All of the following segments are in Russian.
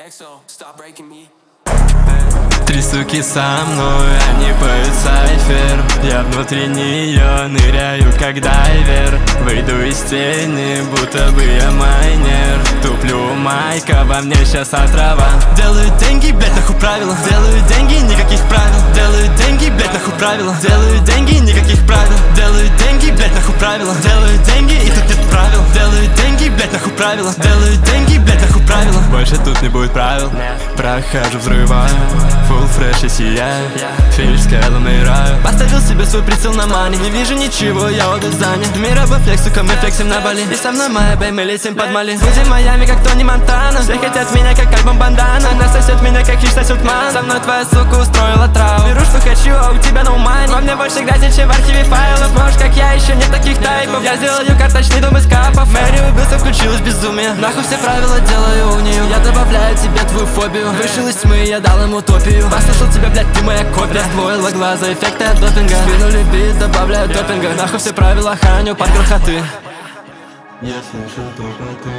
Три суки со мной, они поют сайфер. Я внутри нее ныряю как дайвер. Выйду из тени, будто бы я майнер. Туплю майка, во мне сейчас отрава. Делаю деньги, блять, нахуй правила. Делаю деньги, никаких правил. Делаю деньги, блять, нахуй правила. Делаю деньги, никаких правил. Делаю деньги, блять, нахуй правила. Делаю деньги, и тут нет правил. Делаю деньги, блять, нахуй правила. Делаю деньги, блять, нахуй правила. Больше тут не будет правил. Прохожу, взрываю. Full fresh и сияю. Фиш скайлом играю. Поставил себе свой прицел на мани. Не вижу ничего, я обе занят. Мира во флекс, сука, мы флексим на Бали. И со мной моя бэй, мы летим под Мали. Будем в Майами, как Тони Монтана. Все хотят меня, как альбом Бандана. Она сосет меня, как хиш сосет ман. Со мной твоя сука устроила траву. Беру, что хочу, а у тебя no money. Во мне больше грязи, чем в архиве файлов. Можешь, как я, еще нет таких тайпов. Я сделаю карточный дом из капов. Мэри убился, включилось безумие. Нахуй все правила делаю у нее. Я добавляю тебе твою фобию. Вышел из тьмы, я дал ему утопию. Послушал тебя, блядь, ты моя копия. Раздвоила глаза, эффекты от допинга. Скинули бит, добавляю допинга. Нахуй все правила храню под грохоты. Я слышу только ты.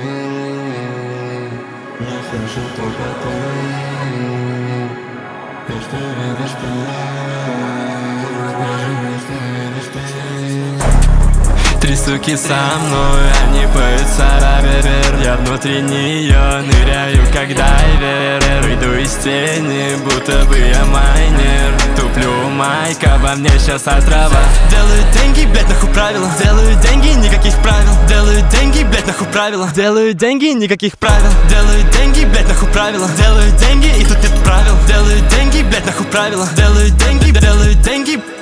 Я слышу только ты. И что видишь ты? Скажи мне, что видишь ты? Три суки со мной, они поют сайфер. Я внутри нее ныряю как дайвер. Выйду из тени, будто бы я майнер. Туплю майка, во мне сейчас отрава. Делаю деньги, блять, нахуй правила. Делаю деньги, никаких правил. Делаю деньги, блять, нахуй правила. Делаю деньги, никаких правил. Делаю деньги, блять, нахуй правила. Делаю деньги, и тут нет правил. Делаю деньги, блять, нахуй правила. Делаю деньги.